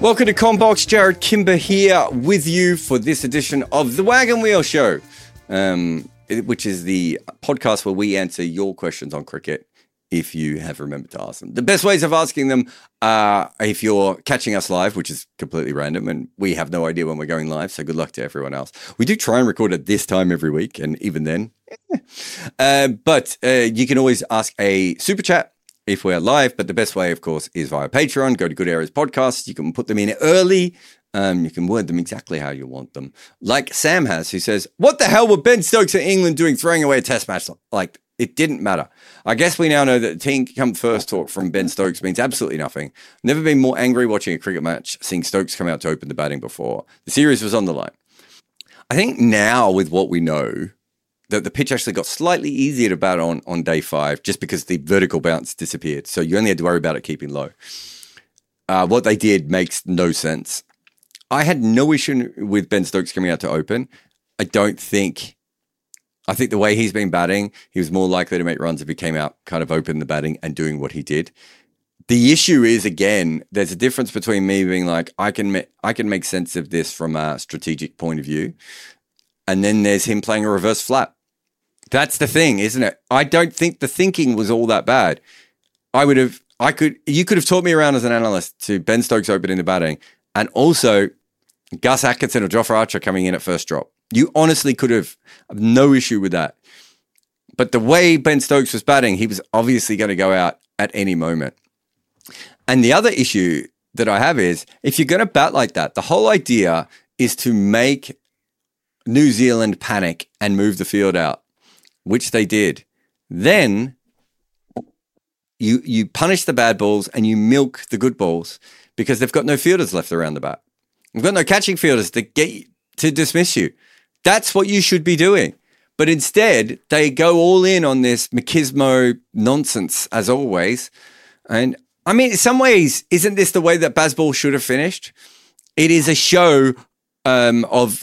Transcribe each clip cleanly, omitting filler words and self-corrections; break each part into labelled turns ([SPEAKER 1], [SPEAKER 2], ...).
[SPEAKER 1] Welcome to Combox. Jared Kimber here with you for this edition of The Wagon Wheel Show, which is the podcast where we answer your questions on cricket if you have remembered to ask them. The best ways of asking them are if you're catching us live, which is completely random, and we have no idea when we're going live, so good luck to everyone else. We do try and record at this time every week, and even then. But you can always ask a super chat if we're live, but the best way, of course, is via Patreon. Go to Good Areas Podcast. You can put them in early. You can word them exactly how you want them. Like Sam has, who says, what the hell were Ben Stokes and England doing throwing away a test match? Like, it didn't matter. I guess we now know that the team come first talk from Ben Stokes means absolutely nothing. Never been more angry watching a cricket match, seeing Stokes come out to open the batting before. The series was on the line. I think now with what we know, that the pitch actually got slightly easier to bat on day 5 just because the vertical bounce disappeared. So you only had to worry about it keeping low. What they did makes no sense. I had no issue with Ben Stokes coming out to open. I think the way he's been batting, he was more likely to make runs if he came out, kind of open the batting and doing what he did. The issue is, again, there's a difference between me being like, I can make sense of this from a strategic point of view. And then there's him playing a reverse flat. That's the thing, isn't it? I don't think the thinking was all that bad. You could have taught me around as an analyst to Ben Stokes opening the batting and also Gus Atkinson or Jofra Archer coming in at first drop. You honestly could have no issue with that. But the way Ben Stokes was batting, he was obviously going to go out at any moment. And the other issue that I have is, if you're going to bat like that, the whole idea is to make New Zealand panic and move the field out, which they did. Then you punish the bad balls and you milk the good balls because they've got no fielders left around the bat. They've got no catching fielders to dismiss you. That's what you should be doing. But instead, they go all in on this machismo nonsense, as always. And I mean, in some ways, isn't this the way that Bazball should have finished? It is a show of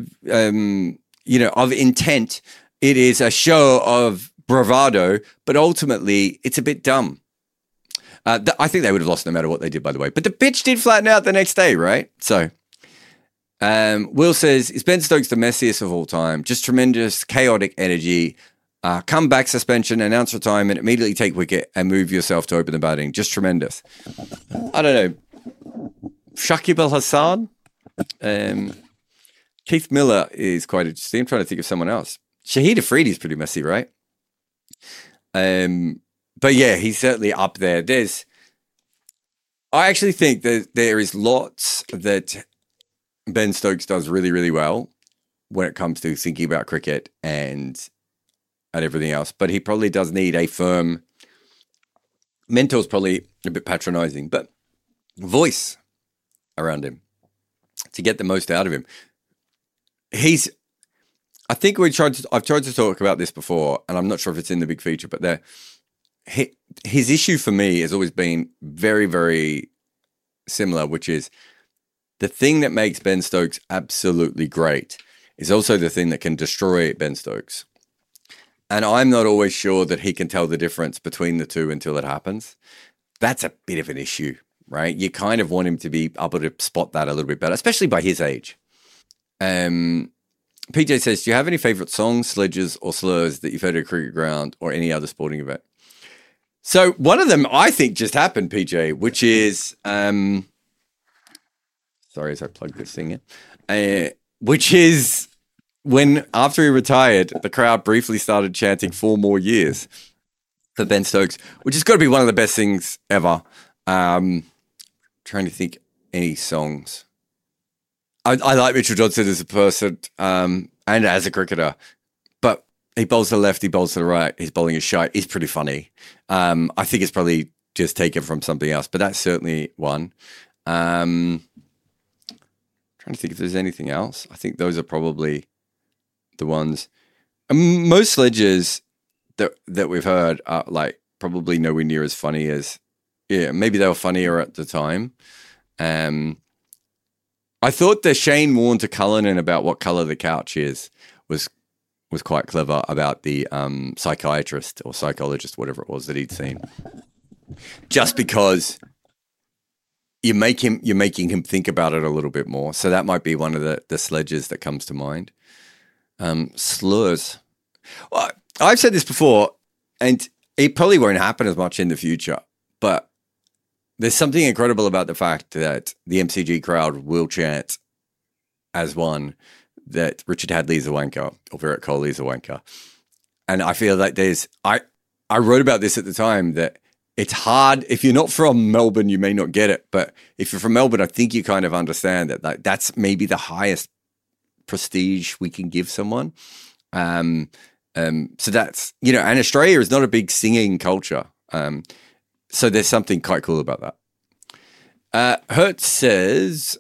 [SPEAKER 1] intent. It is a show of bravado, but ultimately it's a bit dumb. I think they would have lost no matter what they did, by the way. But the pitch did flatten out the next day, right? So Will says, is Ben Stokes the messiest of all time? Just tremendous, chaotic energy. Comeback suspension, announce retirement, immediately take wicket and move yourself to open the batting. Just tremendous. I don't know. Shakib Al Hassan? Keith Miller is quite interesting. I'm trying to think of someone else. Shahid Afridi's pretty messy, right? But yeah, he's certainly up there. I actually think that there is lots that Ben Stokes does really, really well when it comes to thinking about cricket and everything else. But he probably does need a firm mentor's probably a bit patronizing, but voice around him to get the most out of him. I think I've tried to talk about this before, and I'm not sure if it's in the big feature, but his issue for me has always been very, very similar, which is the thing that makes Ben Stokes absolutely great is also the thing that can destroy Ben Stokes. And I'm not always sure that he can tell the difference between the two until it happens. That's a bit of an issue, right? You kind of want him to be able to spot that a little bit better, especially by his age. PJ says, do you have any favorite songs, sledges, or slurs that you've heard at a cricket ground or any other sporting event? So one of them I think just happened, PJ, which is, sorry as I plug this thing in, which is when after he retired, the crowd briefly started chanting 4 more years for Ben Stokes, which has got to be one of the best things ever. Trying to think any songs. I like Mitchell Johnson as a person and as a cricketer, but he bowls to the left, he bowls to the right, his bowling is shite. He's pretty funny. I think it's probably just taken from something else, but that's certainly one. Trying to think if there's anything else. I think those are probably the ones. Most sledges that we've heard are like probably nowhere near as funny as, maybe they were funnier at the time. I thought the Shane Warne to Cullinan about what colour the couch is was quite clever about the psychiatrist or psychologist, whatever it was that he'd seen. Just because you're making him think about it a little bit more. So that might be one of the sledges that comes to mind. Slurs. Well, I've said this before, and it probably won't happen as much in the future, but there's something incredible about the fact that the MCG crowd will chant as one that Richard Hadley is a wanker or Virat Kohli is a wanker. And I feel like I wrote about this at the time, that it's hard. If you're not from Melbourne, you may not get it. But if you're from Melbourne, I think you kind of understand that like, that's maybe the highest prestige we can give someone. So that's, and Australia is not a big singing culture. So there's something quite cool about that. Hertz says,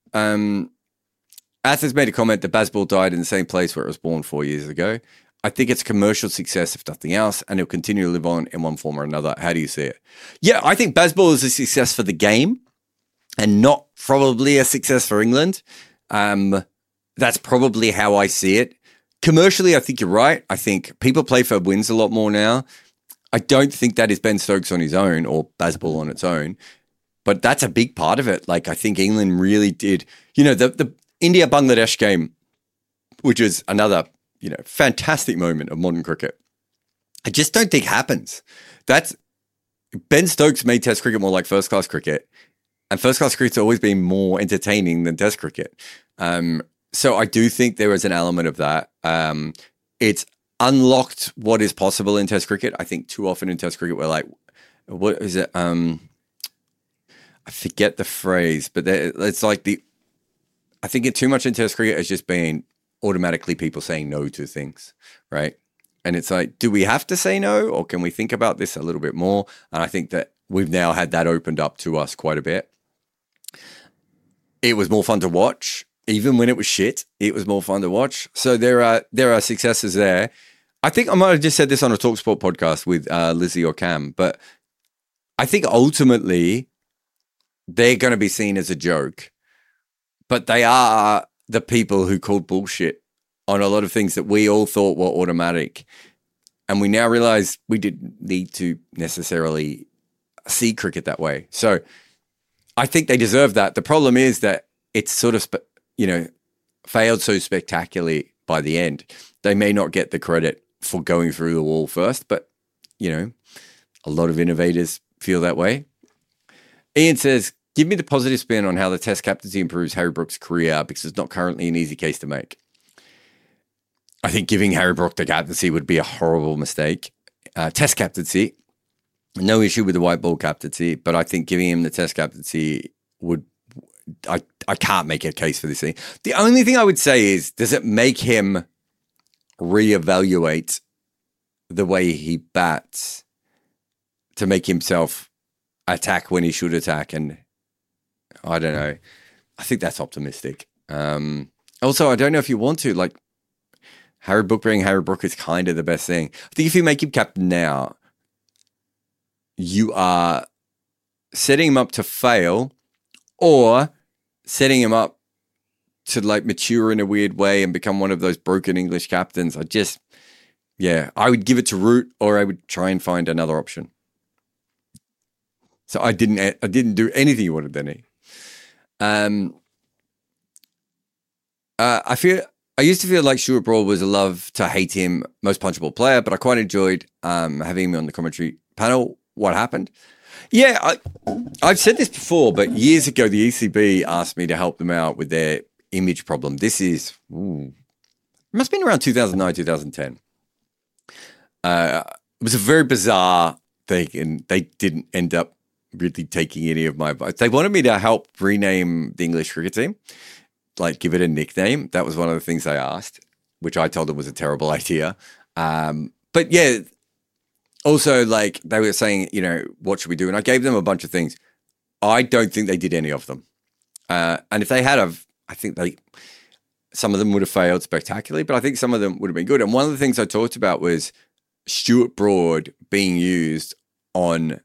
[SPEAKER 1] Athens made a comment that Bazball died in the same place where it was born 4 years ago. I think it's a commercial success, if nothing else, and it'll continue to live on in one form or another. How do you see it? Yeah, I think Bazball is a success for the game and not probably a success for England. That's probably how I see it. Commercially, I think you're right. I think people play for wins a lot more now. I don't think that is Ben Stokes on his own or Bazball on its own, but that's a big part of it. Like, I think England really did, the India-Bangladesh game, which is another fantastic moment of modern cricket. I just don't think happens. That's Ben Stokes made Test cricket more like first-class cricket, and first-class cricket's always been more entertaining than Test cricket. So I do think there is an element of that. It's unlocked what is possible in Test cricket. I think too often in Test cricket we're like, what is it? I forget the phrase, but it's like I think too much in Test cricket has just been automatically people saying no to things, right? And it's like, do we have to say no, or can we think about this a little bit more? And I think that we've now had that opened up to us quite a bit. It was more fun to watch. Even when it was shit, it was more fun to watch. So there are successes there. I think I might have just said this on a TalkSport podcast with Lizzie or Cam, but I think ultimately they're going to be seen as a joke, but they are the people who called bullshit on a lot of things that we all thought were automatic. And we now realize we didn't need to necessarily see cricket that way. So I think they deserve that. The problem is that it's sort of, failed so spectacularly by the end. They may not get the credit for going through the wall first, but, a lot of innovators feel that way. Ian says, give me the positive spin on how the Test captaincy improves Harry Brook's career, because it's not currently an easy case to make. I think giving Harry Brook the captaincy would be a horrible mistake. Test captaincy, no issue with the white ball captaincy, but I think giving him the Test captaincy would, I can't make a case for this thing. The only thing I would say is, does it make him reevaluate the way he bats to make himself attack when he should attack? And I don't know. I think that's optimistic. Also, I don't know if you want to, like, Harry Brook being Harry Brook is kind of the best thing. I think if you make him captain now, you are setting him up to fail, or setting him up to like mature in a weird way and become one of those broken English captains. I would give it to Root, or I would try and find another option. So I didn't do anything you wanted, Denny. I used to feel like Stuart Broad was a love to hate him, most punchable player, but I quite enjoyed having him on the commentary panel. What happened? Yeah, I've said this before, but years ago, the ECB asked me to help them out with their image problem. This is, it must have been around 2009, 2010. It was a very bizarre thing, and they didn't end up really taking any of my advice. They wanted me to help rename the English cricket team, like give it a nickname. That was one of the things they asked, which I told them was a terrible idea. But yeah, also like they were saying, what should we do? And I gave them a bunch of things. I don't think they did any of them. And if they had, I think some of them would have failed spectacularly, but I think some of them would have been good. And one of the things I talked about was Stuart Broad being used on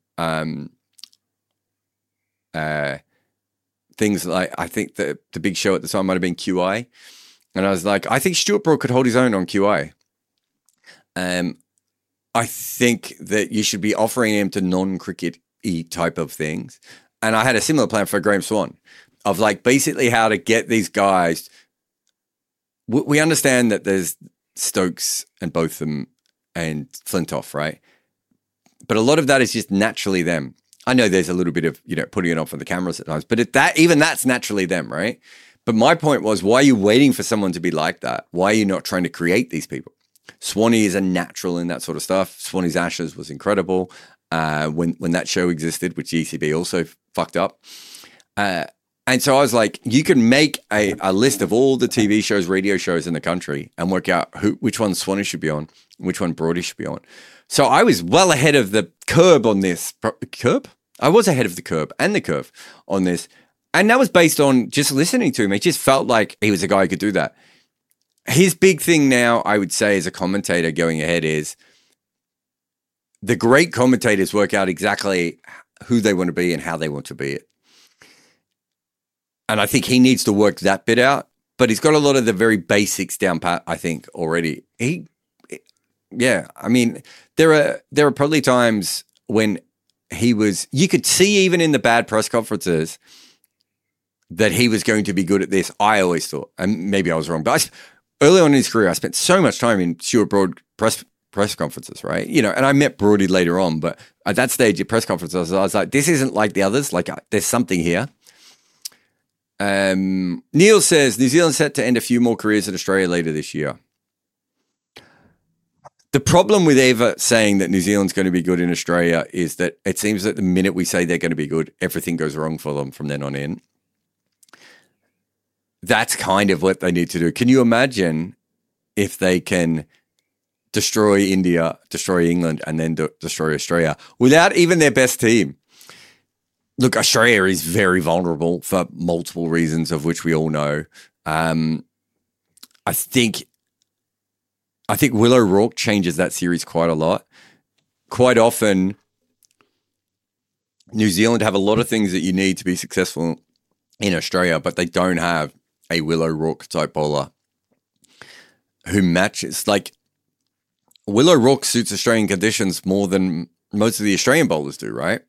[SPEAKER 1] things like, I think the big show at the time might have been QI. And I was like, I think Stuart Broad could hold his own on QI. I think that you should be offering him to non-cricket-y type of things. And I had a similar plan for Graham Swan of like basically how to get these guys. We understand that there's Stokes and Botham and Flintoff, right? But a lot of that is just naturally them. I know there's a little bit of, putting it on for the cameras at times, but even that's naturally them, right? But my point was, why are you waiting for someone to be like that? Why are you not trying to create these people? Swanee is a natural in that sort of stuff. Swanee's Ashes was incredible when that show existed, which the ECB also fucked up. And so I was like, you can make a list of all the TV shows, radio shows in the country and work out which one Swanee should be on, which one Brody should be on. So I was well ahead of the curb on this. Curb? I was ahead of the curb and the curve on this. And that was based on just listening to him. It just felt like he was a guy who could do that. His big thing now, I would say, as a commentator going ahead is the great commentators work out exactly who they want to be and how they want to be it. And I think he needs to work that bit out. But he's got a lot of the very basics down pat, I think, already. I mean, there are probably times when you could see even in the bad press conferences that he was going to be good at this. I always thought, and maybe I was wrong, but early on in his career, I spent so much time in Stuart Broad press conferences, right? And I met Brody later on, but at that stage at press conferences, I was like, this isn't like the others. Like there's something here. Neil says, New Zealand set to end a few more careers in Australia later this year. The problem with ever saying that New Zealand's going to be good in Australia is that it seems that the minute we say they're going to be good, everything goes wrong for them from then on in. That's kind of what they need to do. Can you imagine if they can destroy India, destroy England, and then destroy Australia without even their best team? Look, Australia is very vulnerable for multiple reasons, of which we all know. I think Will O'Rourke changes that series quite a lot. Quite often, New Zealand have a lot of things that you need to be successful in Australia, but they don't have a Will O'Rourke type bowler who matches. Like, Will O'Rourke suits Australian conditions more than most of the Australian bowlers do, right?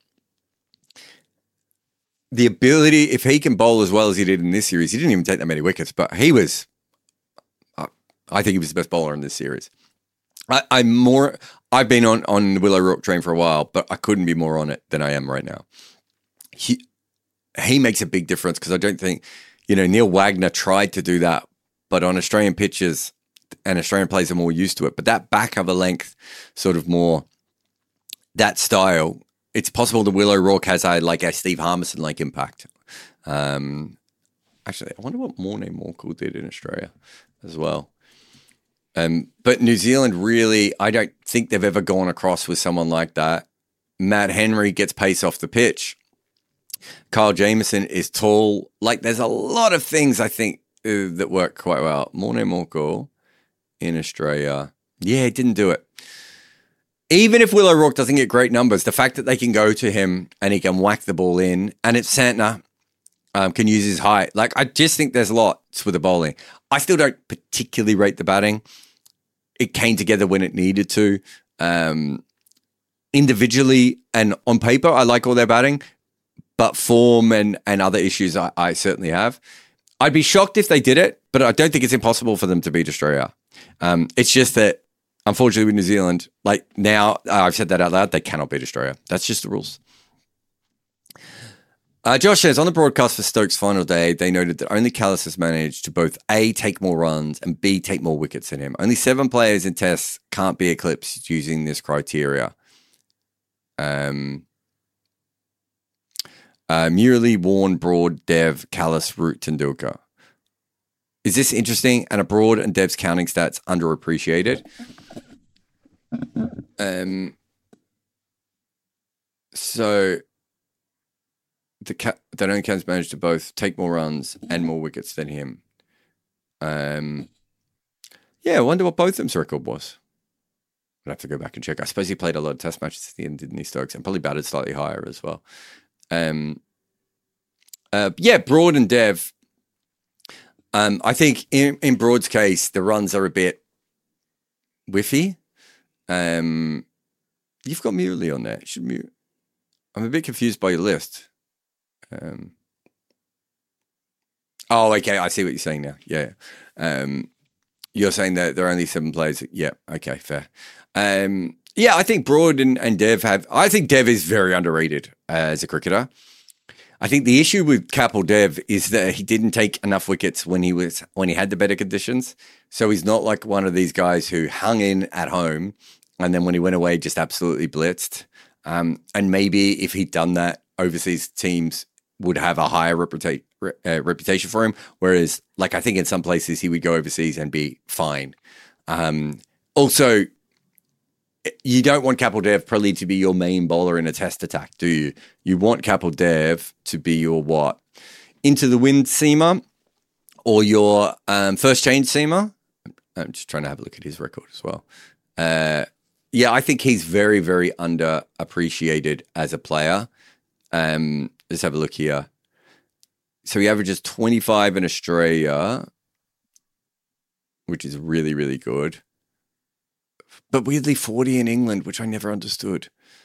[SPEAKER 1] The ability, if he can bowl as well as he did in this series, he didn't even take that many wickets, but he was, I think he was the best bowler in this series. I've been on the Will O'Rourke train for a while, but I couldn't be more on it than I am right now. He makes a big difference because I don't think, Neil Wagner tried to do that, but on Australian pitches and Australian players are more used to it. But that back of a length, sort of more that style, it's possible that Will O'Rourke has a Steve Harmison-like impact. Actually, I wonder what Morne Morkel did in Australia as well. But New Zealand really, I don't think they've ever gone across with someone like that. Matt Henry gets pace off the pitch. Kyle Jamieson is tall. There's a lot of things I think that work quite well. Morne Morkel in Australia. Yeah, he didn't do it. Even if Will O'Rourke doesn't get great numbers, the fact that they can go to him and he can whack the ball in, and it's Santner can use his height. I just think there's lots with the bowling. I still don't particularly rate the batting. It came together when it needed to. Individually and on paper, I like all their batting, but form and other issues I certainly have. I'd be shocked if they did it, but I don't think it's impossible for them to beat Australia. It's just that, unfortunately, with New Zealand, now, I've said that out loud, they cannot beat Australia. That's just the rules. Josh says, on the broadcast for Stokes' final day, they noted that only Kallis has managed to both A, take more runs, and B, take more wickets than him. Only 7 players in tests can't be eclipsed using this criteria. Murali, Warne, Broad, Dev, Kallis, Root, Tendulkar. Is this interesting? And are Broad and Dev's counting stats underappreciated? So that only Cams managed to both take more runs and more wickets than him. Yeah, I wonder what Botham's record was. I'd have to go back and check. I suppose he played a lot of test matches at the end, didn't he, Stokes? And probably batted slightly higher as well. Yeah, Broad and Dev. I think in Broad's case, the runs are a bit whiffy. You've got Murali on there. I'm a bit confused by your list. Oh, okay. I see what you're saying now. Yeah. You're saying that there are only 7 players. Yeah. Okay. Fair. Yeah, I think Broad and Dev have. I think Dev is very underrated as a cricketer. I think the issue with Kapil Dev is that he didn't take enough wickets when he had the better conditions. So he's not like one of these guys who hung in at home and then when he went away just absolutely blitzed. And maybe if he'd done that, overseas teams would have a higher reputation for him. Whereas, like, I think in some places he would go overseas and be fine. Also, you don't want Kapil Dev probably to be your main bowler in a test attack, do you? You want Kapil Dev to be your what? Into the wind seamer or your first change seamer? I'm just trying to have a look at his record as well. Yeah, I think he's very, very underappreciated as a player. Let's have a look here. So he averages 25 in Australia, which is really, really good. But weirdly 40 in England, which I never understood.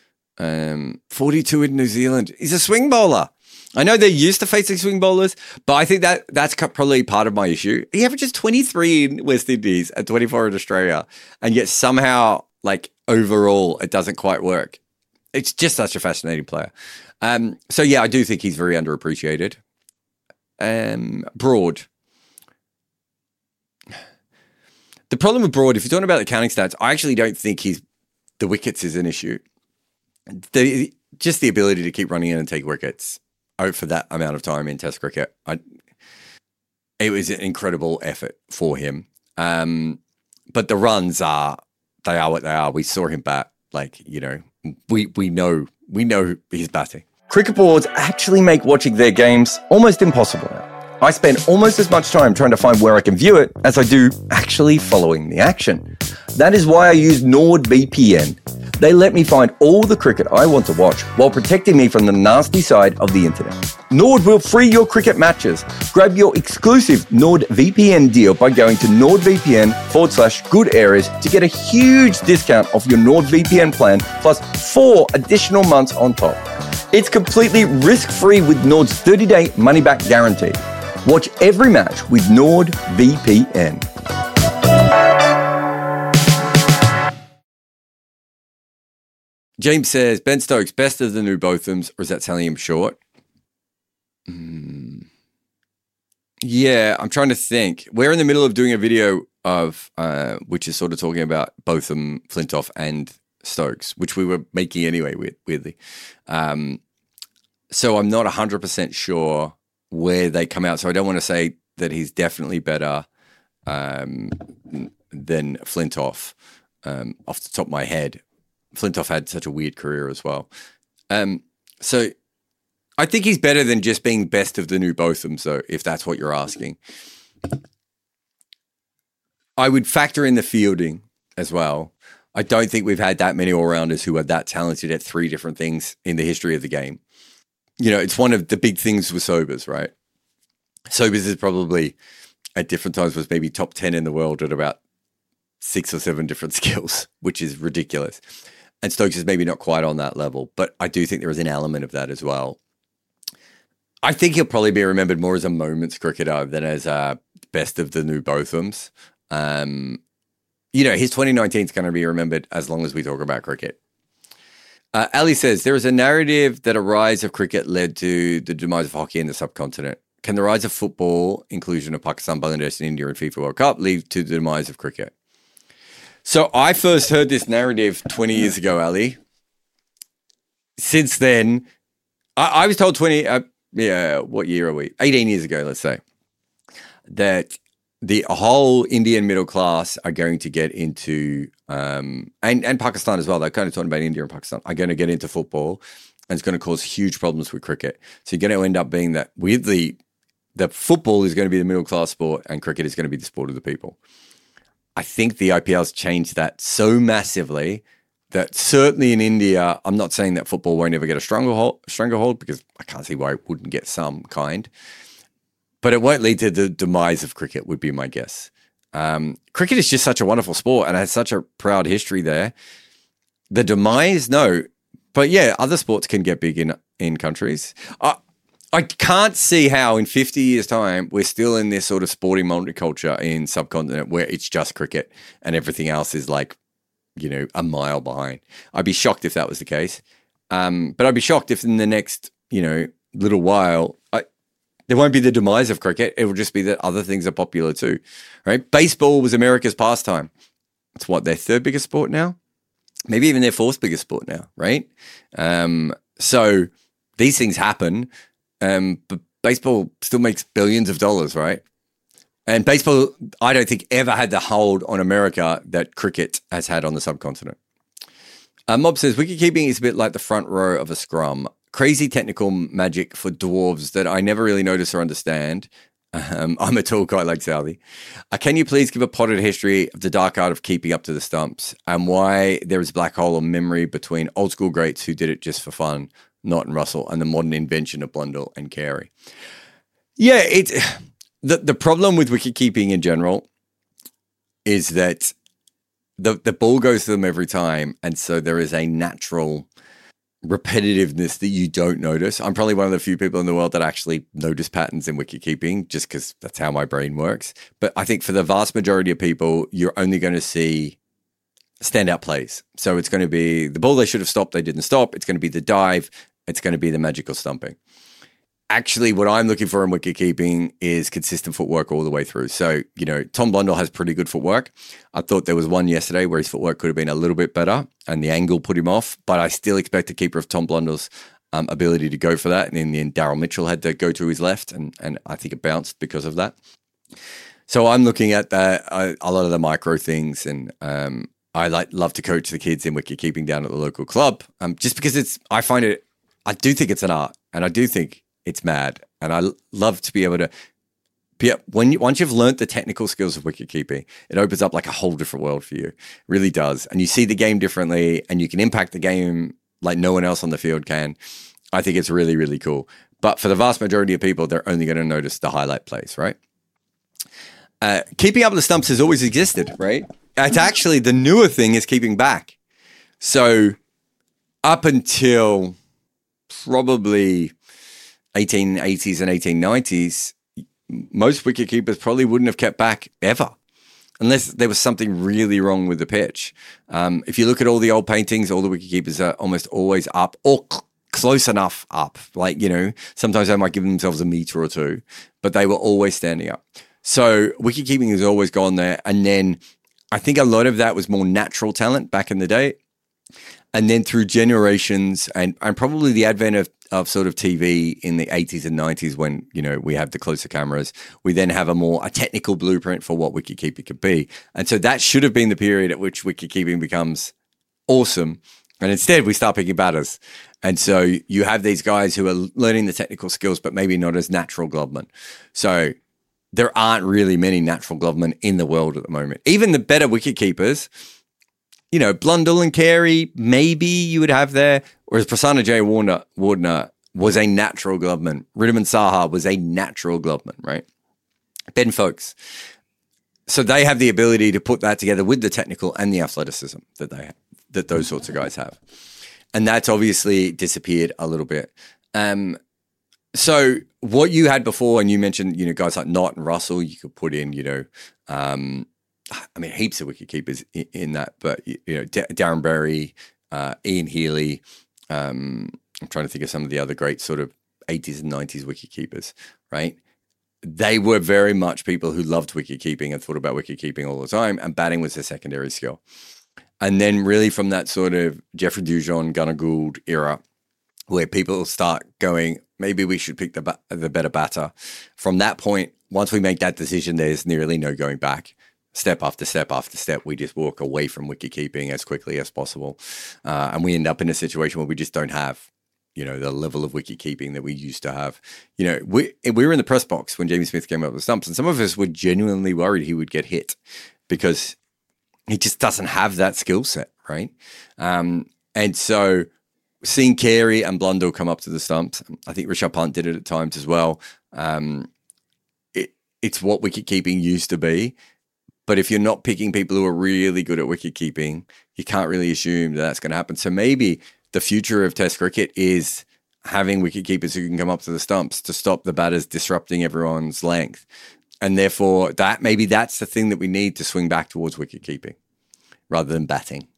[SPEAKER 1] 42 in New Zealand. He's a swing bowler. I know they're used to facing swing bowlers, but I think that's probably part of my issue. He averages 23 in West Indies and 24 in Australia, and yet somehow, like, overall, it doesn't quite work. It's just such a fascinating player. So, yeah, I do think he's very underappreciated. Broad. The problem with Broad, if you're talking about the counting stats, I actually don't think the wickets is an issue. Just the ability to keep running in and take wickets for that amount of time in Test cricket, it was an incredible effort for him. But the runs are what they are. We saw him bat. Like, you know, we know he's batting. Cricket boards actually make watching their games almost impossible now. I spend almost as much time trying to find where I can view it as I do actually following the action. That is why I use NordVPN. They let me find all the cricket I want to watch while protecting me from the nasty side of the internet. Nord will free your cricket matches. Grab your exclusive NordVPN deal by going to nordvpn.com/good areas to get a huge discount off your NordVPN plan plus 4 additional months on top. It's completely risk-free with Nord's 30-day money-back guarantee. Watch every match with NordVPN. James says, Ben Stokes, best of the new Bothams, or is that selling him short? Yeah, I'm trying to think. We're in the middle of doing a video of, which is sort of talking about Botham, Flintoff, and Stokes, which we were making anyway, weirdly. So I'm not 100% sure where they come out. So I don't want to say that he's definitely better than Flintoff off the top of my head. Flintoff had such a weird career as well. So I think he's better than just being best of the new Botham, so if that's what you're asking. I would factor in the fielding as well. I don't think we've had that many all-rounders who are that talented at 3 different things in the history of the game. You know, it's one of the big things with Sobers, right? Sobers is probably, at different times, was maybe top 10 in the world at about 6 or 7 different skills, which is ridiculous. And Stokes is maybe not quite on that level, but I do think there is an element of that as well. I think he'll probably be remembered more as a moments cricketer than as a best of the new Bothams. You know, his 2019 is going to be remembered as long as we talk about cricket. Ali says, there is a narrative that a rise of cricket led to the demise of hockey in the subcontinent. Can the rise of football, inclusion of Pakistan, Bangladesh, and India in FIFA World Cup, lead to the demise of cricket? So I first heard this narrative 20 years ago, Ali. Since then, I was told what year are we? 18 years ago, let's say, that the whole Indian middle class are going to get into, and Pakistan as well, they're kind of talking about India and Pakistan, are going to get into football, and it's going to cause huge problems with cricket. So you're going to end up being that, weirdly, the football is going to be the middle class sport and cricket is going to be the sport of the people. I think the IPL's changed that so massively that certainly in India, I'm not saying that football won't ever get a stronger hold because I can't see why it wouldn't get some kind. But it won't lead to the demise of cricket, would be my guess. Cricket is just such a wonderful sport and has such a proud history there. The demise, no. But yeah, other sports can get big in countries. I I can't see how in 50 years' time we're still in this sort of sporting multiculture in subcontinent where it's just cricket and everything else is like, a mile behind. I'd be shocked if that was the case. But I'd be shocked if in the next, little while, there won't be the demise of cricket. It will just be that other things are popular too, right? Baseball was America's pastime. It's what, their third biggest sport now? Maybe even their fourth biggest sport now, right? So these things happen, but baseball still makes billions of dollars, right? And baseball, I don't think ever had the hold on America that cricket has had on the subcontinent. Mob says, wicketkeeping is a bit like the front row of a scrum. Crazy technical magic for dwarves that I never really notice or understand. I'm a tall guy like Southey. Can you please give a potted history of the dark art of keeping up to the stumps and why there is a black hole of memory between old school greats who did it just for fun, Norton Russell, and the modern invention of Blundell and Carey? Yeah, the problem with wicketkeeping in general is that the ball goes to them every time, and so there is a natural repetitiveness that you don't notice. I'm probably one of the few people in the world that actually notice patterns in wicketkeeping just because that's how my brain works. But I think for the vast majority of people, you're only going to see standout plays. So it's going to be the ball they should have stopped, they didn't stop. It's going to be the dive. It's going to be the magical stumping. Actually, what I'm looking for in wicketkeeping is consistent footwork all the way through. So, Tom Blundell has pretty good footwork. I thought there was one yesterday where his footwork could have been a little bit better and the angle put him off, but I still expect a keeper of Tom Blundell's ability to go for that. And in the end, Daryl Mitchell had to go to his left, and I think it bounced because of that. So I'm looking at a lot of the micro things, and I love to coach the kids in wicketkeeping down at the local club, just because I do think it's an art, and I do think it's mad, and I love to be able to. Once you've learnt the technical skills of wicketkeeping, it opens up like a whole different world for you. It really does, and you see the game differently, and you can impact the game like no one else on the field can. I think it's really, really cool. But for the vast majority of people, they're only going to notice the highlight plays, right? Keeping up with the stumps has always existed, right? It's actually the newer thing is keeping back. So up until probably 1880s and 1890s, most wicketkeepers probably wouldn't have kept back ever, unless there was something really wrong with the pitch. If you look at all the old paintings, all the wicketkeepers are almost always up or close enough up. Like, sometimes they might give themselves a meter or two, but they were always standing up. So wicketkeeping has always gone there. And then I think a lot of that was more natural talent back in the day. And then through generations and probably the advent of sort of TV in the 80s and 90s when, we have the closer cameras, we then have a technical blueprint for what wicketkeeping could be. And so that should have been the period at which wicketkeeping becomes awesome. And instead we start picking batters. And so you have these guys who are learning the technical skills, but maybe not as natural glovemen. So there aren't really many natural glovemen in the world at the moment. Even the better wicketkeepers, Blundell and Carey, maybe you would have there, whereas Prasanna Jayawardene was a natural gloveman. Wriddhiman Saha was a natural gloveman, right? Ben Foakes. So they have the ability to put that together with the technical and the athleticism that those sorts of guys have. And that's obviously disappeared a little bit. So what you had before, and you mentioned, guys like Norton Russell, you could put in, heaps of wicketkeepers in that, but Darren Berry, Ian Healy. I'm trying to think of some of the other great sort of 80s and 90s wicketkeepers, right? They were very much people who loved wicketkeeping and thought about wicketkeeping all the time, and batting was their secondary skill. And then really from that sort of Jeffrey Dujon, Gunnar Gould era, where people start going, maybe we should pick the better batter. From that point, once we make that decision, there's nearly no going back. Step after step after step, we just walk away from wicketkeeping as quickly as possible. And we end up in a situation where we just don't have, the level of wicketkeeping that we used to have. We were in the press box when Jamie Smith came up with stumps, and some of us were genuinely worried he would get hit because he just doesn't have that skill set, right? And so seeing Carey and Blundell come up to the stumps, I think Rishabh Pant did it at times as well. It's what wicketkeeping used to be. But if you're not picking people who are really good at wicketkeeping, you can't really assume that that's going to happen. So maybe the future of Test cricket is having wicket keepers who can come up to the stumps to stop the batters disrupting everyone's length. And therefore, that's the thing that we need to swing back towards wicket keeping rather than batting.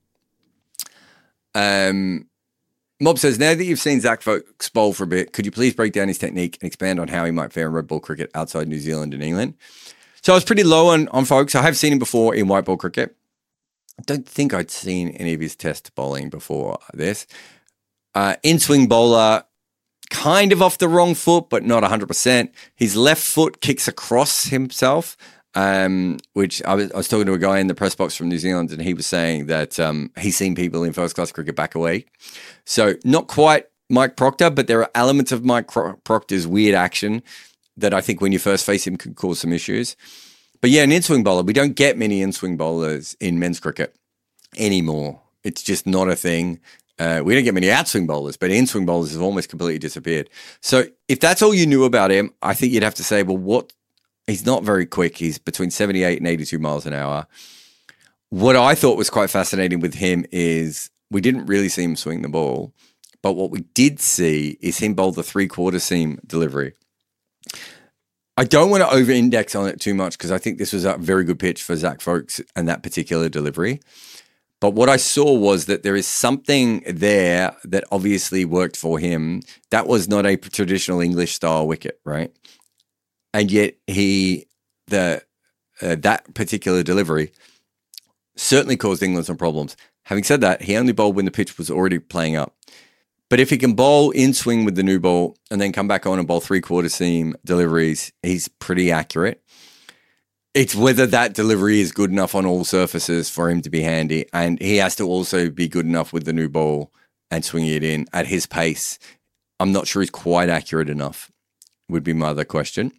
[SPEAKER 1] Mob says, now that you've seen Zac Folks bowl for a bit, could you please break down his technique and expand on how he might fare in red ball cricket outside New Zealand and England? So I was pretty low on Folks. I have seen him before in white ball cricket. I don't think I'd seen any of his test bowling before this. In-swing bowler, kind of off the wrong foot, but not 100%. His left foot kicks across himself, which I was talking to a guy in the press box from New Zealand, and he was saying that he's seen people in first-class cricket back away. So not quite Mike Proctor, but there are elements of Mike Proctor's weird action that I think when you first face him could cause some issues. But yeah, an in-swing bowler. We don't get many in-swing bowlers in men's cricket anymore. It's just not a thing. We don't get many outswing bowlers, but in-swing bowlers have almost completely disappeared. So if that's all you knew about him, I think you'd have to say, well, he's not very quick. He's between 78 and 82 miles an hour. What I thought was quite fascinating with him is we didn't really see him swing the ball, but what we did see is him bowl the three-quarter seam delivery. I don't want to over-index on it too much because I think this was a very good pitch for Zac Folks and that particular delivery. But what I saw was that there is something there that obviously worked for him. That was not a traditional English style wicket, right? And yet that particular delivery certainly caused England some problems. Having said that, he only bowled when the pitch was already playing up. But if he can bowl in swing with the new ball and then come back on and bowl three-quarter seam deliveries, he's pretty accurate. It's whether that delivery is good enough on all surfaces for him to be handy. And he has to also be good enough with the new ball and swinging it in at his pace. I'm not sure he's quite accurate enough, would be my other question.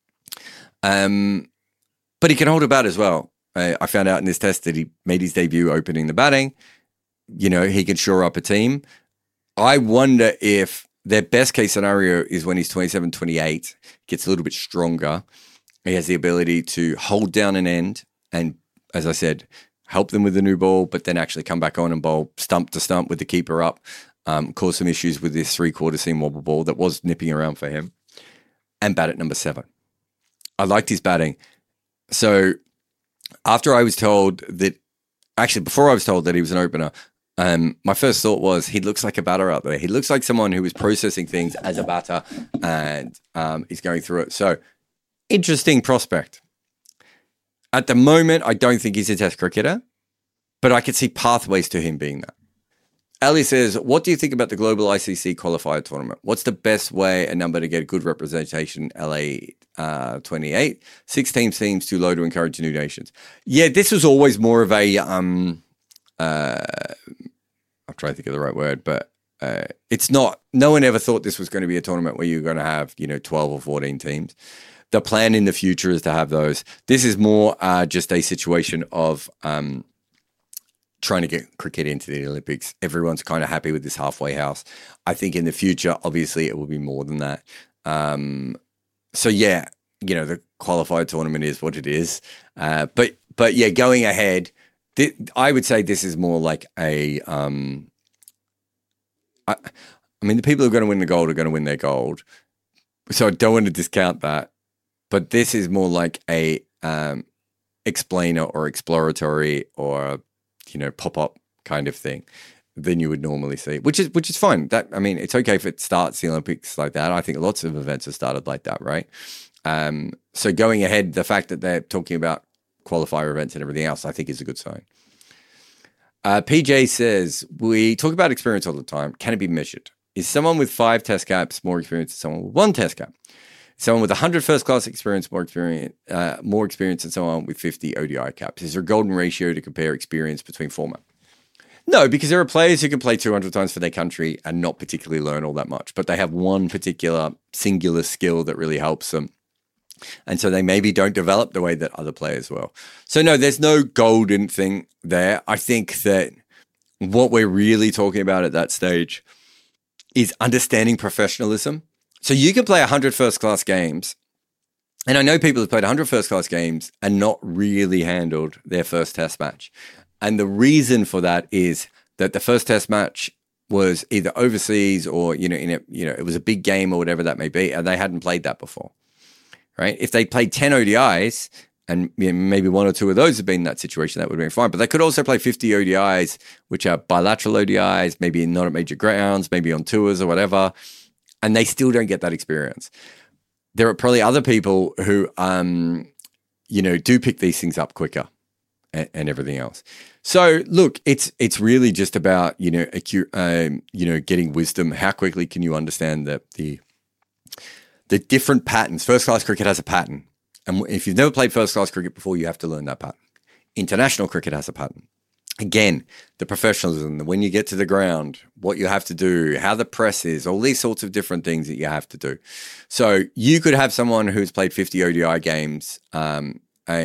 [SPEAKER 1] But he can hold a bat as well. I found out in this test that he made his debut opening the batting. You know, he can shore up a team. I wonder if their best case scenario is when he's 27, 28, gets a little bit stronger. He has the ability to hold down an end and, as I said, help them with the new ball, but then actually come back on and bowl stump to stump with the keeper up, cause some issues with this three-quarter seam wobble ball that was nipping around for him, and bat at number 7. I liked his batting. So after I was told that, actually before I was told that he was an opener, my first thought was he looks like a batter out there. He looks like someone who is processing things as a batter and is going through it. So interesting prospect. At the moment, I don't think he's a test cricketer, but I could see pathways to him being that. Ali says, what do you think about the global ICC qualifier tournament? What's the best way a number to get good representation? LA 28. 6 teams seems too low to encourage new nations. Yeah, this was always more of a, I'm trying to think of the right word, but it's not, no one ever thought this was going to be a tournament where you're going to have, 12 or 14 teams. The plan in the future is to have those. This is more just a situation of trying to get cricket into the Olympics. Everyone's kind of happy with this halfway house. I think in the future, obviously, it will be more than that. So yeah, the qualifier tournament is what it is. But yeah, going ahead, I would say this is more like a. I mean, the people who are going to win the gold are going to win their gold. So I don't want to discount that. But this is more like a explainer or exploratory or pop-up kind of thing than you would normally see, which is fine. It's okay if it starts the Olympics like that. I think lots of events have started like that, right? So going ahead, the fact that they're talking about qualifier events and everything else, I think is a good sign. PJ says, we talk about experience all the time. Can it be measured? Is someone with 5 test caps more experienced than someone with 1 test cap? Someone with 100 first-class experience more experience than someone with 50 ODI caps? Is there a golden ratio to compare experience between format? No, because there are players who can play 200 times for their country and not particularly learn all that much, but they have one particular singular skill that really helps them. And so they maybe don't develop the way that other players will. So no, there's no golden thing there. I think that what we're really talking about at that stage is understanding professionalism. So you can play 100 first-class games, and I know people have played 100 first-class games and not really handled their first test match. And the reason for that is that the first test match was either overseas or, it was a big game or whatever that may be, and they hadn't played that before, right? If they played 10 ODIs and maybe one or two of those had been in that situation, that would have been fine. But they could also play 50 ODIs, which are bilateral ODIs, maybe not at major grounds, maybe on tours or whatever, and they still don't get that experience. There are probably other people who, do pick these things up quicker and everything else. So look, it's really just about, getting wisdom. How quickly can you understand the different patterns? First class cricket has a pattern. And if you've never played first class cricket before, you have to learn that pattern. International cricket has a pattern. Again, the professionalism, when you get to the ground, what you have to do, how the press is, all these sorts of different things that you have to do. So you could have someone who's played 50 ODI games and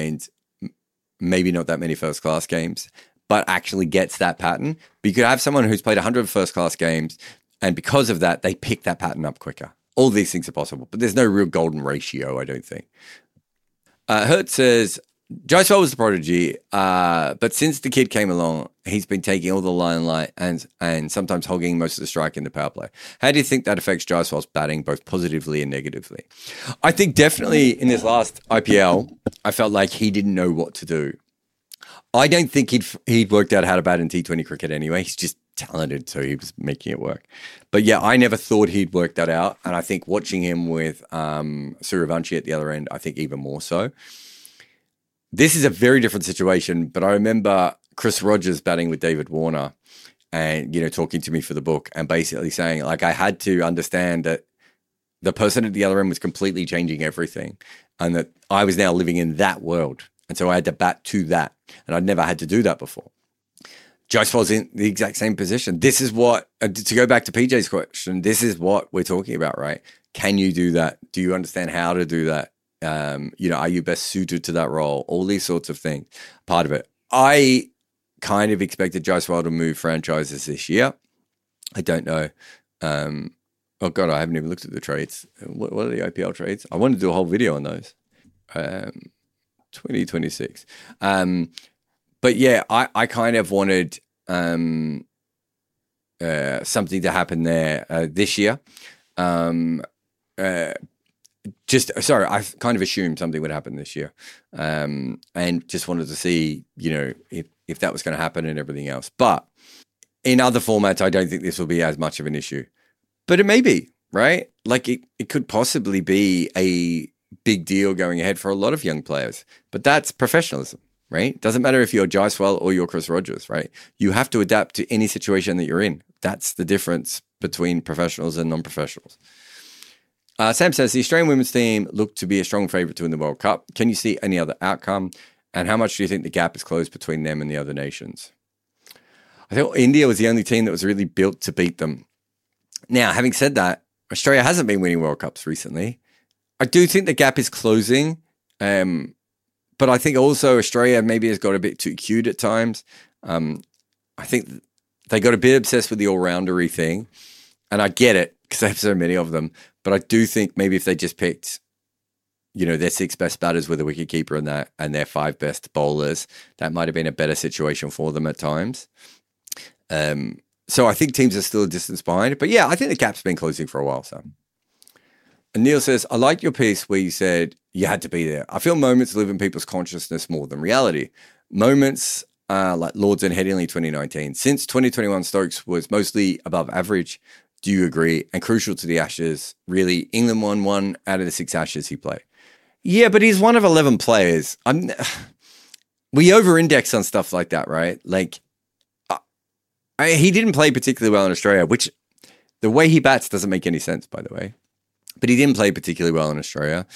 [SPEAKER 1] maybe not that many first class games, but actually gets that pattern. But you could have someone who's played 100 first class games, and because of that, they pick that pattern up quicker. All these things are possible, but there's no real golden ratio, I don't think. Hurt says, Jaiswal was the prodigy, but since the kid came along, he's been taking all the limelight and sometimes hogging most of the strike in the power play. How do you think that affects Jaiswal's batting, both positively and negatively? I think definitely in this last IPL, I felt like he didn't know what to do. I don't think he'd worked out how to bat in T20 cricket anyway. He's just talented, so he was making it work. But yeah, I never thought he'd worked that out. And I think watching him with Surivanshi at the other end, I think even more so. This is a very different situation, but I remember Chris Rogers batting with David Warner and, talking to me for the book and basically saying, like, I had to understand that the person at the other end was completely changing everything and that I was now living in that world. And so I had to bat to that. And I'd never had to do that before. Jaiswal's in the exact same position. This is what, to go back to PJ's question, this is what we're talking about, right? Can you do that? Do you understand how to do that? Are you best suited to that role? All these sorts of things, part of it. I kind of expected Jaiswal to move franchises this year. I don't know. Oh God, I haven't even looked at the trades. What are the IPL trades? I want to do a whole video on those. 2026. But yeah, I kind of wanted something to happen there this year. I kind of assumed something would happen this year, and just wanted to see, if that was going to happen and everything else. But in other formats, I don't think this will be as much of an issue. But it may be, right? Like it could possibly be a big deal going ahead for a lot of young players. But that's professionalism, right? Doesn't matter if you're Jaiswal or you're Chris Rogers, right? You have to adapt to any situation that you're in. That's the difference between professionals and non-professionals. Sam says, the Australian women's team looked to be a strong favourite to win the World Cup. Can you see any other outcome? And how much do you think the gap is closed between them and the other nations? I thought India was the only team that was really built to beat them. Now, having said that, Australia hasn't been winning World Cups recently. I do think the gap is closing. But I think also Australia maybe has got a bit too cute at times. I think they got a bit obsessed with the all-roundery thing. And I get it because they have so many of them. But I do think maybe if they just picked, their 6 best batters with a wicketkeeper and their 5 best bowlers, that might have been a better situation for them at times. So I think teams are still a distance behind. But yeah, I think the gap's been closing for a while. So. And Neil says, I liked your piece where you said you had to be there. I feel moments live in people's consciousness more than reality. Moments like Lords and Headingley 2019. Since 2021, Stokes was mostly above average. Do you agree? And crucial to the Ashes, really, England won 1 out of the 6 Ashes he played. Yeah, but he's one of 11 players. We over-index on stuff like that, right? Like, he didn't play particularly well in Australia, which the way he bats doesn't make any sense, by the way. But he didn't play particularly well in Australia.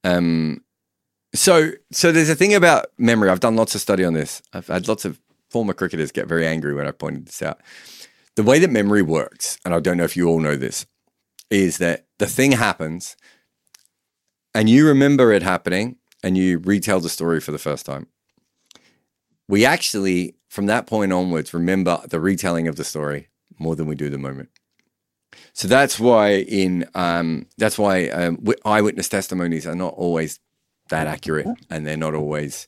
[SPEAKER 1] So there's a thing about memory. I've done lots of study on this. I've had lots of former cricketers get very angry when I pointed this out. The way that memory works, and I don't know if you all know this, is that the thing happens and you remember it happening and you retell the story for the first time. We actually, from that point onwards, remember the retelling of the story more than we do the moment. So that's why eyewitness testimonies are not always that accurate, and they're not always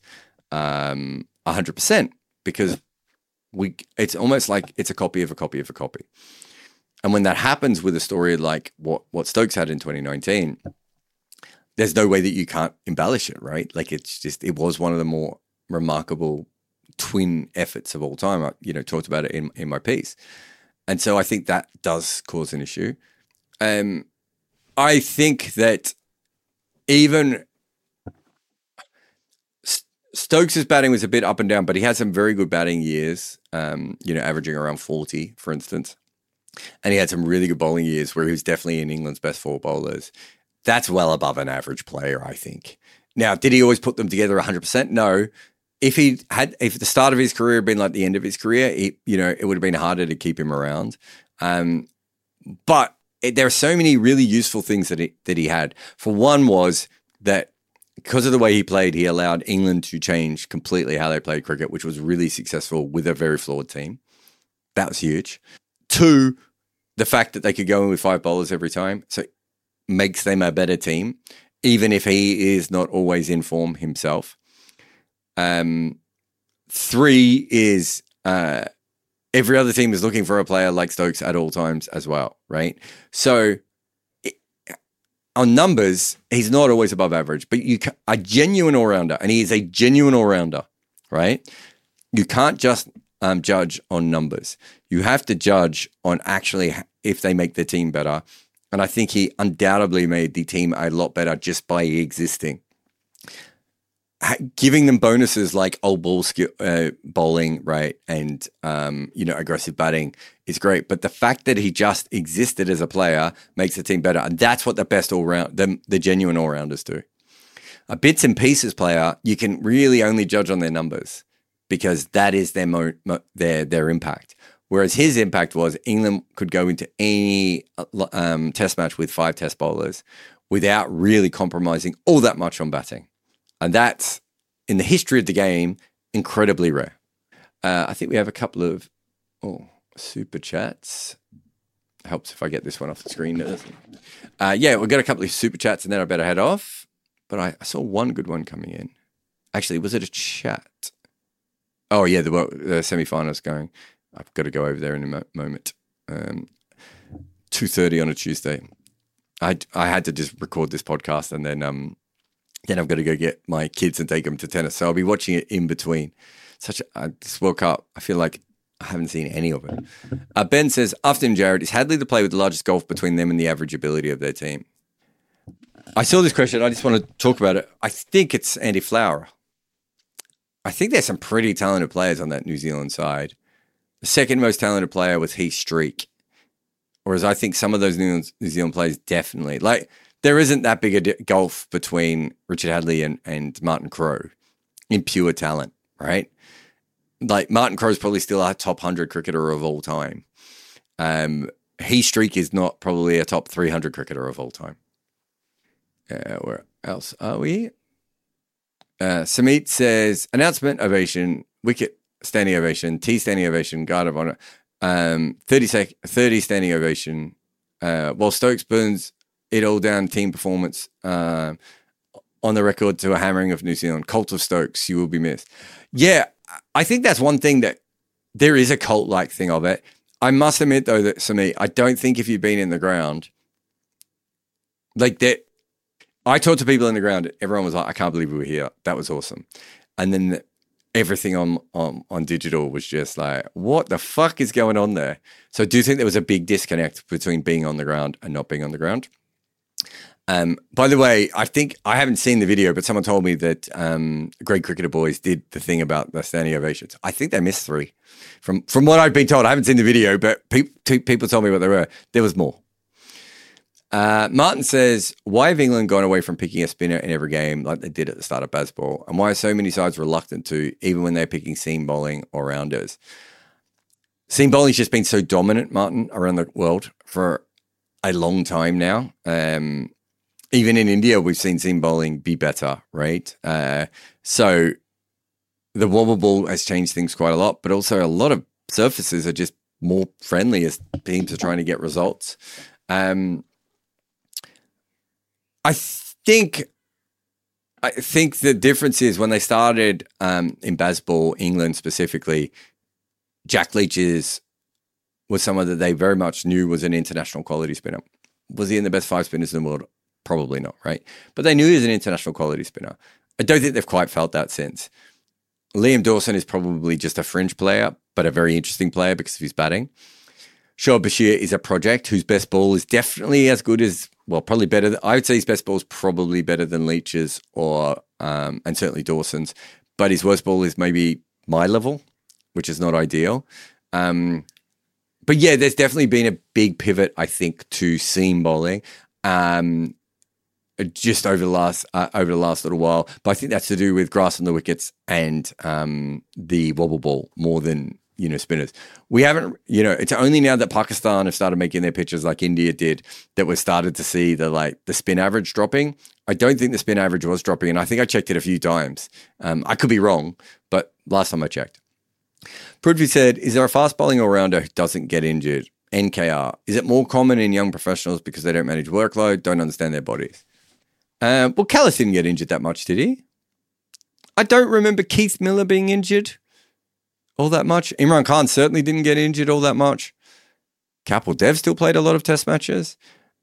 [SPEAKER 1] 100% because it's almost like it's a copy of a copy of a copy. And when that happens with a story like what Stokes had in 2019, there's no way that you can't embellish it, right? Like it was one of the more remarkable twin efforts of all time. I, talked about it in my piece. And so I think that does cause an issue. I think that even Stokes' batting was a bit up and down, but he had some very good batting years, averaging around 40, for instance. And he had some really good bowling years where he was definitely in England's best 4 bowlers. That's well above an average player, I think. Now, did he always put them together 100%? No. If the start of his career had been like the end of his career, it would have been harder to keep him around. But there are so many really useful things that he had. For one was that because of the way he played, he allowed England to change completely how they played cricket, which was really successful with a very flawed team. That was huge. 2, the fact that they could go in with 5 bowlers every time, so makes them a better team, even if he is not always in form himself. 3 is every other team is looking for a player like Stokes at all times as well, right? So on numbers, he's not always above average, but a genuine all-rounder, and he is a genuine all-rounder, right? You can't just judge on numbers. You have to judge on actually if they make the team better. And I think he undoubtedly made the team a lot better just by existing. Giving them bonuses like old ball skill, bowling, right, and aggressive batting is great. But the fact that he just existed as a player makes the team better, and that's what the best all-round, the genuine all-rounders do. A bits and pieces player, you can really only judge on their numbers because that is their impact. Whereas his impact was England could go into any test match with 5 test bowlers without really compromising all that much on batting. And that's, in the history of the game, incredibly rare. I think we have a couple of super chats. Helps if I get this one off the screen. We've got a couple of super chats and then I better head off. But I saw one good one coming in. Actually, was it a chat? Oh, yeah, the semi-finals going. I've got to go over there in a moment. 2:30 on a Tuesday. I had to just record this podcast and then I've got to go get my kids and take them to tennis. So I'll be watching it in between. This World Cup, I feel like I haven't seen any of it. Ben says, Afton Jarrett, is Hadlee the player with the largest gulf between them and the average ability of their team? I saw this question. I just want to talk about it. I think it's Andy Flower. I think there's some pretty talented players on that New Zealand side. The second most talented player was Heath Streak. Whereas I think some of those New Zealand players definitely, like, there isn't that big a gulf between Richard Hadlee and Martin Crowe in pure talent, right? Like, Martin Crowe's probably still our top 100 cricketer of all time. Heath Streak is not probably a top 300 cricketer of all time. Where else are we? Samit says, announcement ovation, wicket standing ovation, T standing ovation, guard of honor, 30 standing ovation, while Stokes burns it all down team performance on the record to a hammering of New Zealand. Cult of Stokes, you will be missed. Yeah, I think that's one thing that there is a cult-like thing of it. I must admit, though, that for me, I don't think if you've been in the ground, like that, I talked to people in the ground, everyone was like, I can't believe we were here. That was awesome. And then everything on digital was just like, what the fuck is going on there? So I do think there was a big disconnect between being on the ground and not being on the ground. By the way, I think I haven't seen the video, but someone told me that Great Cricketer Boys did the thing about the standing ovations. I think they missed 3. From what I've been told, I haven't seen the video, but people told me what they were. There was more. Martin says, why have England gone away from picking a spinner in every game like they did at the start of Bazball? And why are so many sides reluctant to, even when they're picking seam bowling or rounders? Seam bowling's just been so dominant, Martin, around the world for a long time now. Even in India, we've seen seam bowling be better, right? So the wobble ball has changed things quite a lot, but also a lot of surfaces are just more friendly as teams are trying to get results. I think the difference is when they started in Bazball, England specifically, Jack Leach's was someone that they very much knew was an international quality spinner. Was he in the best 5 spinners in the world? Probably not, right? But they knew he was an international quality spinner. I don't think they've quite felt that since. Liam Dawson is probably just a fringe player, but a very interesting player because of his batting. Shoaib Bashir is a project whose best ball is definitely as good as, well, probably better. I would say his best ball is probably better than Leach's and certainly Dawson's. But his worst ball is maybe my level, which is not ideal. But yeah, there's definitely been a big pivot, I think, to seam bowling. Just over the last little while, but I think that's to do with grass on the wickets and the wobble ball more than spinners. We haven't, it's only now that Pakistan have started making their pitches like India did that we've started to see the spin average dropping. I don't think the spin average was dropping, and I think I checked it a few times. I could be wrong, but last time I checked, Prithvi said, "Is there a fast bowling all-rounder who doesn't get injured? NKR. Is it more common in young professionals because they don't manage workload, don't understand their bodies?" Well, Kallis didn't get injured that much, did he? I don't remember Keith Miller being injured all that much. Imran Khan certainly didn't get injured all that much. Kapil Dev still played a lot of test matches.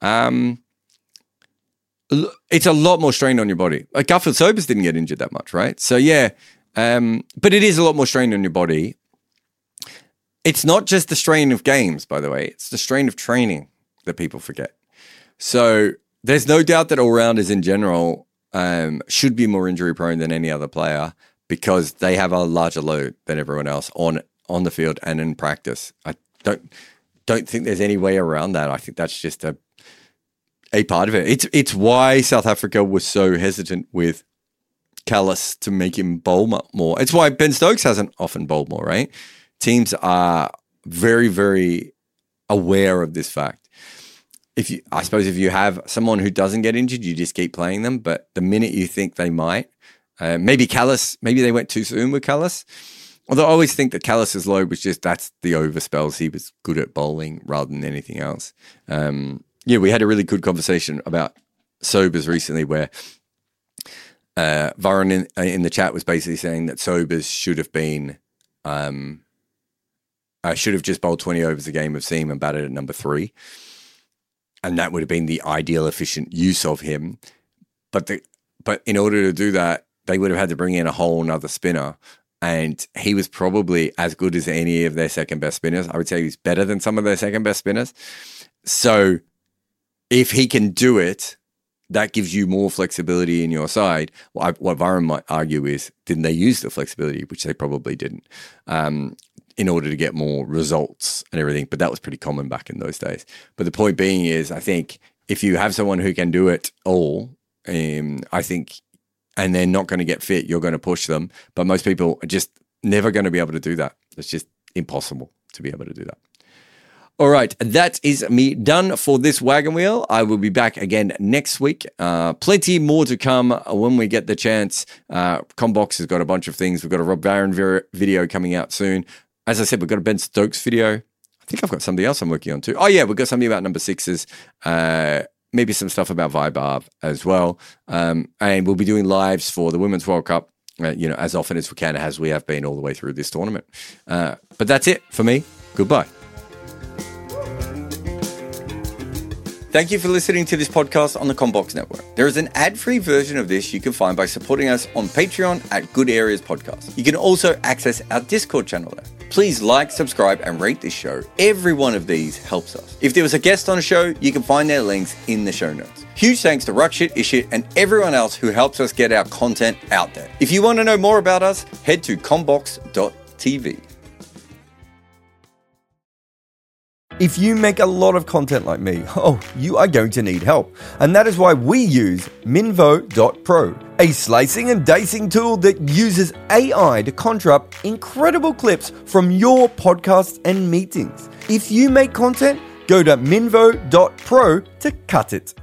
[SPEAKER 1] It's a lot more strain on your body. Like Garfield Sobers didn't get injured that much, right? So yeah, but it is a lot more strain on your body. It's not just the strain of games, by the way. It's the strain of training that people forget. So there's no doubt that all-rounders in general should be more injury-prone than any other player because they have a larger load than everyone else on the field and in practice. I don't think there's any way around that. I think that's just a part of it. It's why South Africa was so hesitant with Kallis to make him bowl more. It's why Ben Stokes hasn't often bowled more, right? Teams are very, very aware of this fact. I suppose if you have someone who doesn't get injured, you just keep playing them. But the minute you think they might, maybe they went too soon with Kallis. Although I always think that Kallis's load was just, that's the overspells. He was good at bowling rather than anything else. We had a really good conversation about Sobers recently where Varun in the chat was basically saying that Sobers should have been, should have just bowled 20 overs a game of seam and batted at number 3. And that would have been the ideal, efficient use of him. But in order to do that, they would have had to bring in a whole nother spinner. And he was probably as good as any of their second best spinners. I would say he's better than some of their second best spinners. So if he can do it, that gives you more flexibility in your side. What Varun might argue is, didn't they use the flexibility, which they probably didn't, in order to get more results and everything. But that was pretty common back in those days. But the point being is, I think if you have someone who can do it all, I think, and they're not going to get fit, you're going to push them. But most people are just never going to be able to do that. It's just impossible to be able to do that. All right, that is me done for this Wagon Wheel. I will be back again next week. Plenty more to come when we get the chance. Combox has got a bunch of things. We've got a Rob Barron video coming out soon. As I said, we've got a Ben Stokes video. I think I've got something else I'm working on too. Oh yeah, we've got something about number 6s. Maybe some stuff about Vibarv as well. And we'll be doing lives for the Women's World Cup, as often as we can, as we have been all the way through this tournament. But that's it for me. Goodbye. Thank you for listening to this podcast on the Combox Network. There is an ad-free version of this you can find by supporting us on Patreon at Good Areas Podcast. You can also access our Discord channel there. Please like, subscribe, and rate this show. Every one of these helps us. If there was a guest on a show, you can find their links in the show notes. Huge thanks to Rakshit, Ishit, and everyone else who helps us get our content out there. If you want to know more about us, head to combox.tv.
[SPEAKER 2] If you make a lot of content like me, you are going to need help. And that is why we use Minvo.pro, a slicing and dicing tool that uses AI to conjure up incredible clips from your podcasts and meetings. If you make content, go to Minvo.pro to cut it.